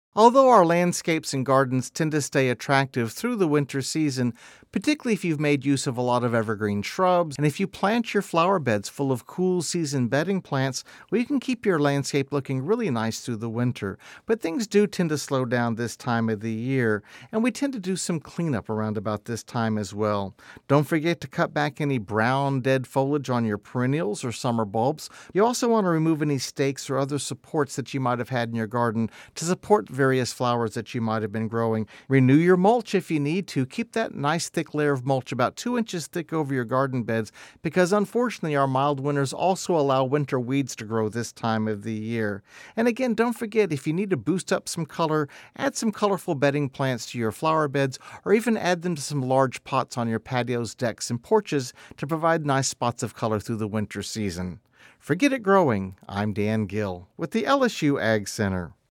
Although our landscapes and gardens tend to stay attractive through the winter season, particularly if you've made use of a lot of evergreen shrubs, and if you plant your flower beds full of cool season bedding plants, well, you can keep your landscape looking really nice through the winter. But things do tend to slow down this time of the year, and we tend to do some cleanup around about this time as well. Don't forget to cut back any brown, dead foliage on your perennials or summer bulbs. You also want to remove any stakes or other supports that you might have had in your garden to support various flowers that you might have been growing. Renew your mulch if you need to. Keep that nice thick layer of mulch about 2 inches thick over your garden beds because unfortunately our mild winters also allow winter weeds to grow this time of the year. And again, don't forget, if you need to boost up some color, add some colorful bedding plants to your flower beds or even add them to some large pots on your patios, decks, and porches to provide nice spots of color through the winter season. For Get It Growing, I'm Dan Gill with the LSU Ag Center.